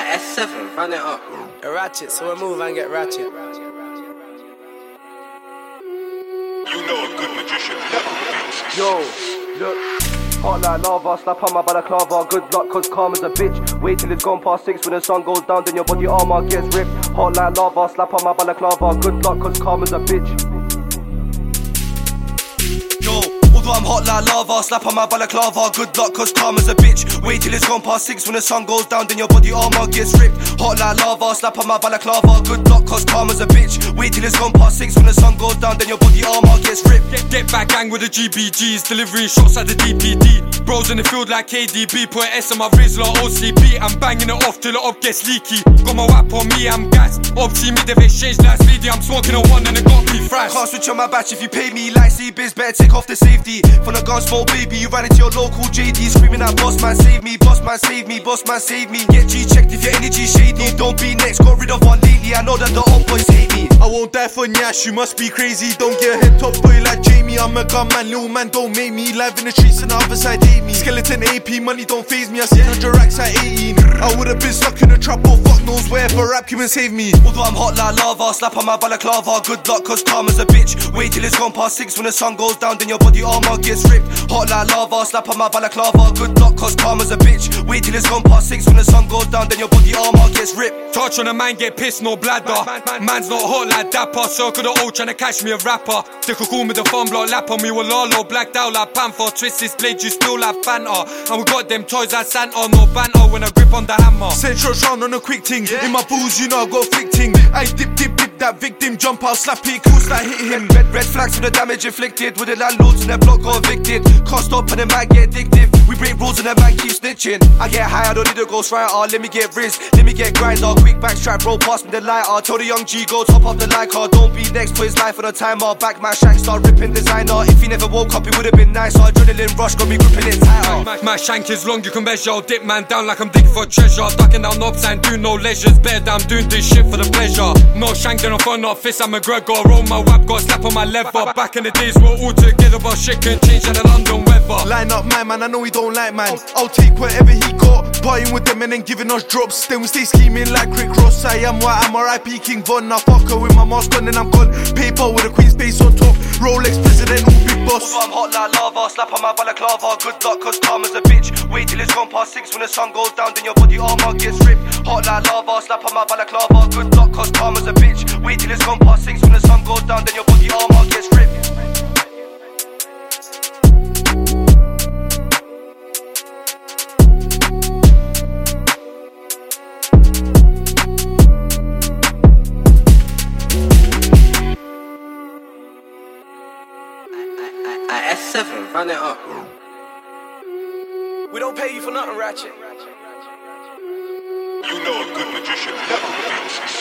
S7, run it up. A ratchet, so we move and get ratchet. You know a good magician never reveals. Yo, look. Hot like lava, slap on my balaclava. Good luck cause karma's a bitch. Wait till it's gone past 6. When the sun goes down then your body armor gets ripped. Hot like lava, slap on my balaclava. Good luck cause karma's a bitch. Yo, although I'm hot like lava, slap on my balaclava. Good luck cause karma's a bitch. Wait till it's gone past 6. When the sun goes down then your body armor gets ripped. Hot like lava, slap on my balaclava. Good luck cause karma's a bitch. Wait till it's gone past 6. When the sun goes down then your body armor gets ripped. Get back gang with the GBGs, delivering shots at the DPD. Bros in the field like KDB, put S on my wrist like OCP. I'm banging it off till the up gets leaky. Got my wap on me, I'm gassed. Up see me, they've exchanged like speedy. I'm smoking a one and it got me fresh. Can't switch on my batch if you pay me like C-Biz. Better take off the safety. From the gun smoke baby, you ran into your local JD. Screaming out boss man save me, boss man save me, boss man save me. Get G-checked if your energy shady. Don't be next, got rid of one lately. I know that the old boys hate me. I won't die for Nyash, you must be crazy. Don't get a head top boy like Jamie. I'm a gunman, little man, don't make me. Live in the streets and the other side hate me. Skeleton AP, money don't faze me. I see 100 racks at 18. I would've been stuck in a trap, but fuck knows where. For rap, come and save me. Although I'm hot like lava, slap on my balaclava. Good luck cause karma's a bitch. Wait till it's gone past 6. When the sun goes down then your body armor gets ripped. Hot like lava, slap on my balaclava. Good luck cause karma's a bitch. Wait till it's gone past 6. When the sun goes down then your body armor gets ripped. Touch on a man, get pissed, no bladder. Man's not hot like Dapper. Circle the O, tryna catch me a rapper. They could call me the fun block lapper. Me with Lalo, blacked out like Panther. Twist his blade, you spill like Fanta. And we got them toys like Santa, no banter when I grip on the hammer. Send shots round on a quick ting. In my balls, you know I got flick ting. I dip that victim, jump out, slap it, cool like hit him. Red flags for the damage inflicted. With the landlords and their block got evicted. Can't stop and the man get addictive. We break rules and the man keep snitching. I get high, I don't need a ghostwriter. Let me get riz, let me get grinder. Quick backstrap, roll past me the lighter. Tell the young G go top up the like car. Don't be next, put his life on a timer. Back my shank, start ripping designer. If he never woke up, it would've been nicer. Adrenaline rush, got me gripping it tighter. My shank is long, you can measure. I'll dip man down like I'm digging for treasure. Ducking down knobs and do no leisures. Better than I'm doing this shit for the pleasure. No shank, then I'm front, not fist, I'm McGregor. Roll my wap, got slap on my leather. Back in the days, we're all together, but shit can change in the London weather. Line up my man, I know he don't like man. I'll take whatever he got. Partying with them and then giving us drops. Then we stay scheming like Rick Ross. I am what I'm RIP King Von. I fuck her with my mask on and I'm gone. Paper with a queen's face on top. Rolex president, all big boss. Although I'm hot like lava, slap on my balaclava. Good luck cause karma's a bitch. Wait till it's gone past 6. When the sun goes down then your body armor gets ripped. Hot like lava, slap on my balaclava. Good luck cause karma's a bitch. Wait till it's gone past 6. When the sun goes down then your body armor gets ripped. S7, run it up. We don't pay you for nothing, ratchet. You know a good magician never reveals.